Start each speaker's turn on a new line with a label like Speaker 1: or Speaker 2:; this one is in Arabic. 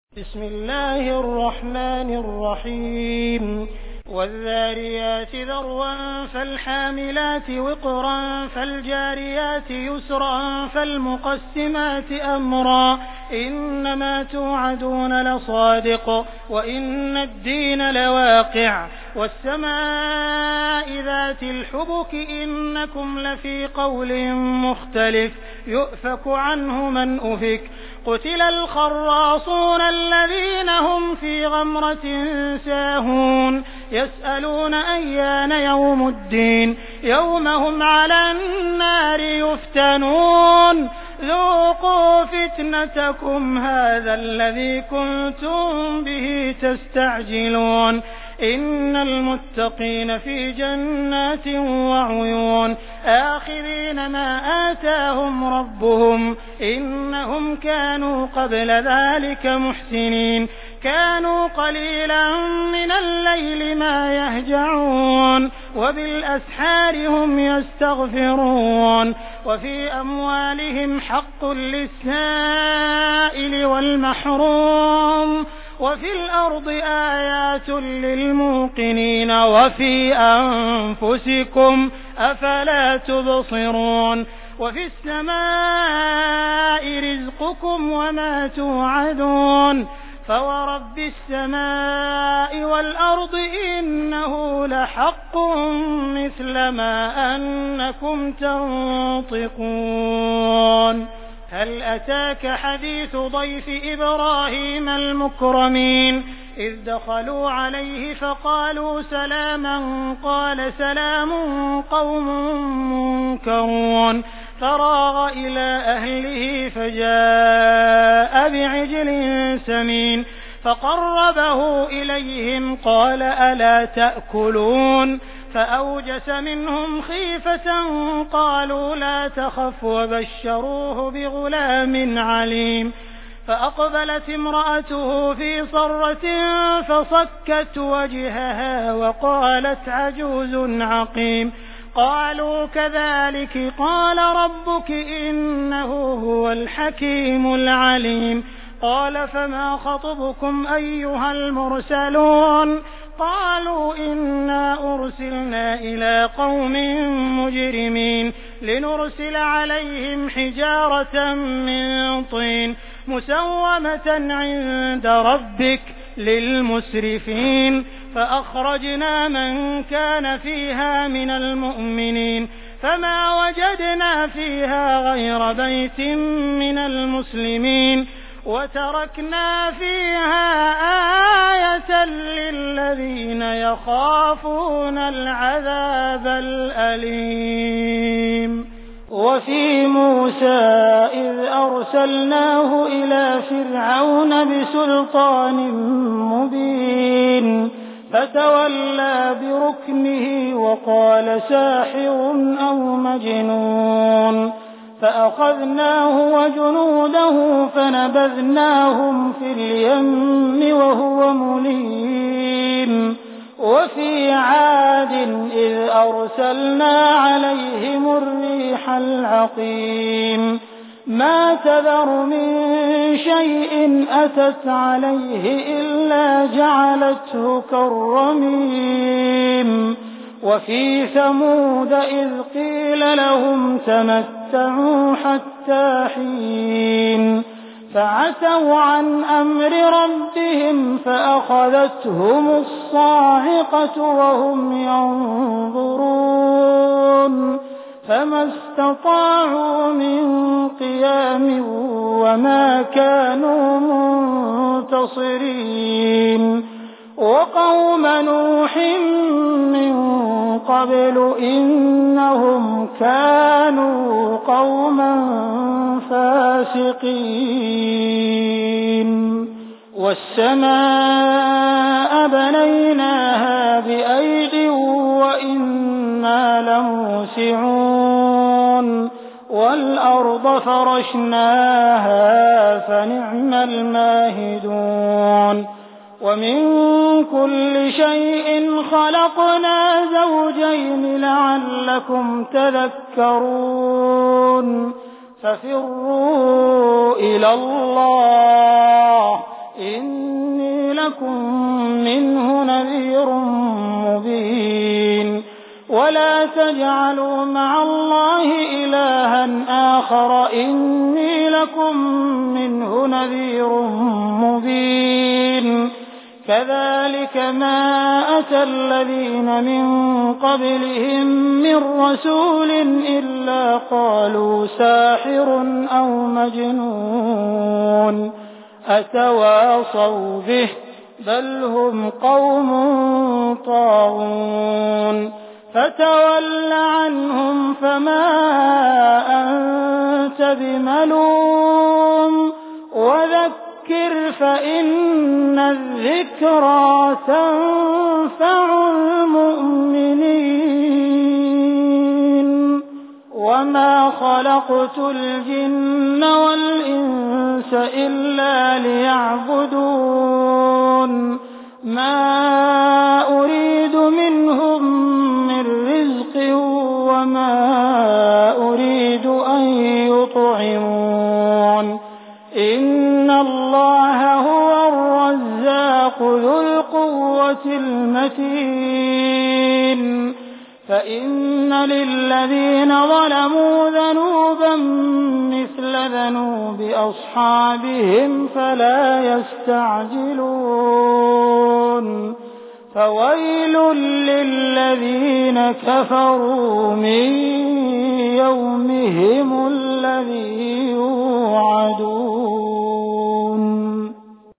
Speaker 1: بسم الله الرحمن الرحيم والذاريات ذروا فالحاملات وقرا فالجاريات يسرا فالمقسمات أمرا إنما توعدون لصادق وإن الدين لواقع والسماء ذات الحبك إنكم لفي قول مختلف يؤفك عنه من أفك قتل الخراصون الذين هم في غمرة ساهون يسألون أيان يوم الدين يوم هم على النار يفتنون ذوقوا فتنتكم هذا الذي كنتم به تستعجلون إن المتقين في جنات وعيون آخذين ما آتاهم ربهم إنهم كانوا قبل ذلك محسنين كانوا قليلا من الليل ما يهجعون وبالأسحار هم يستغفرون وفي أموالهم حق للسائل والمحروم وفي الأرض آيات للموقنين وفي أنفسكم أفلا تبصرون وفي السماء رزقكم وما توعدون فورب السماء والأرض إنه لحق مثل ما أنكم تنطقون هل أتاك حديث ضيف إبراهيم المكرمين إذ دخلوا عليه فقالوا سلاما قال سلام قوم منكرون فراغ إلى أهله فجاء بعجل سمين فقربه إليهم قال ألا تأكلون فأوجس منهم خيفة قالوا لا تخف وبشروه بغلام عليم فأقبلت امرأته في صرة فصكت وجهها وقالت عجوز عقيم قالوا كذلك قال ربك إنه هو الحكيم العليم قال فما خطبكم أيها المرسلون قالوا إنا أرسلنا إلى قوم مجرمين لنرسل عليهم حجارة من طين مسومة عند ربك للمسرفين فأخرجنا من كان فيها من المؤمنين فما وجدنا فيها غير بيت من المسلمين وتركنا فيها آية للذين يخافون العذاب الأليم وفي موسى إذ أرسلناه إلى فرعون بسلطان مبين فتولى بركنه وقال ساحر أو مجنون فأخذناه وجنوده فنبذناهم في اليم وهو مليم وفي عاد إذ أرسلنا عليهم الريح العقيم ما تذر من شيء أتت عليه إلا جعلته كالرميم وفي ثمود إذ قيل لهم تمتعوا حتى حين فعتوا عن أمر ربهم فأخذتهم الصاعقة وهم ينظرون فما استطاعوا من قيام وما كانوا منتصرين وقوم نوح من قبل إنهم كانوا قوما فاسقين والسماء بنيناها بأيد وإنا لموسعون والأرض فرشناها فنعم الماهدون ومن كل شيء خلقنا زوجين لعلكم تذكرون ففروا إلى الله إني لكم منه نذير مبين ولا تجعلوا مع الله إلها آخر إني لكم منه نذير مبين كذلك ما أتى الذين من قبلهم من رسول إلا قالوا ساحر أو مجنون أتواصوا به بل هم قوم طاغون فتول عنهم فما أنت بملوم وذكر فإن الذكرى تنفع المؤمنين وما خلقت الجن والإنس إلا ليعبدون ما أريد منهم من رزق وما أريد أن يطعمون إن الله هو الرزاق ذو القوة المتين فإن للذين ظلموا ذنوبا مثل ذنوب أصحابهم فلا يستعجلون فويل للذين كفروا من يومهم الذي يوعدون